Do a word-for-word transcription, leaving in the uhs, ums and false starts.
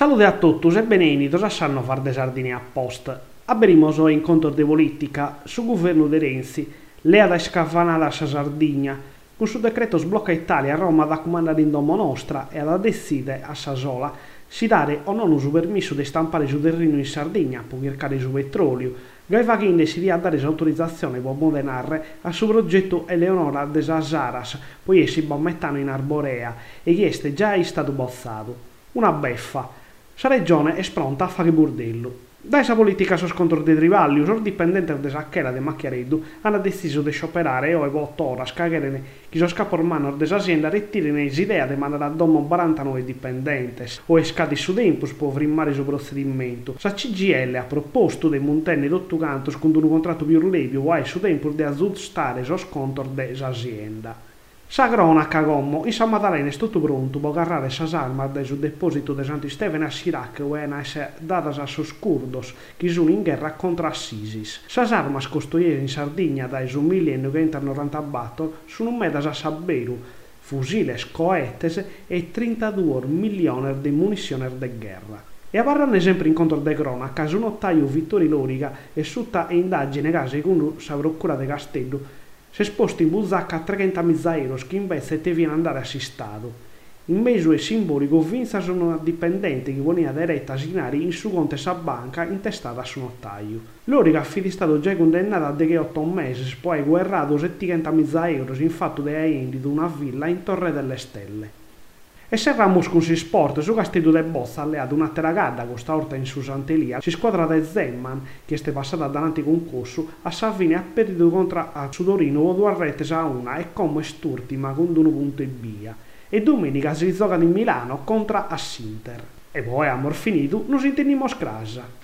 Salute a tutti e benvenuti a Sanno Far de Sardegna Post. Aberemos o incontro de politica su governo de Renzi, lea da scafanata a Sardegna, con su decreto sblocca Italia a Roma da comandare in domo nostra e da decide a Sasola si dare o non su permesso di stampare su terreno in Sardegna per cercare su petrolio, Gaiva che decidia dare autorizzazione per moderare a su progetto Eleonora de Sasaras, poi essi bommettano in Arborea e che este già è stato bozzato. Una beffa. Sa regione è pronta a fare burdello. Da essa politica su scontro dei rivalli, usor dipendente de Sacchera de Macchiareddu hanno deciso di scioperare e ove otto ore scagherene chi so scapor mano dell'azienda ritirino l'idea di mandare a domo quarantanove dipendentes o escati su tempus per frimmare su procedimento. Sa C G L ha proposto dei montenni d'otto cantos con un contratto più rilevio o su tempus di aggiustare so scontro dell'azienda. Sa cronaca gommo, in San Maddalena è tutto pronto per agarrare sas armas dal sul deposito di Santi Stefano a Sirac e a essere date a sos curdos che sono in guerra contro l'ISIS. Sas armas costruite in Sardegna dal millenovecentonovantaquattro sono medas a Saberu, fusiles, coetes e trentadue milioni di munizioni di guerra. E a parlare sempre in contro de cronaca, su notaio Vittorio Loriga e sutta indagine che secondo sa procura de Castello si è esposto in Buzzacca a trecentamila euro che invece te viene andare assistato. In mezzo è simbolico Vinza sono una dipendente che veniva diretta a signare in su conto sa banca intestata su notaio. Loriga è stato già condannato a de otto mesi, poi ha guerrato settantamila euro in fatto di aendi di una villa in Torre delle Stelle. E se Ramos con si sport, su Castello de Bozza alleato una teragada con sta orta in su Sant'Elia, si squadra de Zeman, che è passata davanti concorso, a Salvini ha perduto contro a Sudorino o due rete a una e come st'ultima con uno punto e via. E domenica si gioca in Milano contro a Sinter. E poi, amor finito, non si intendiamo scrasa.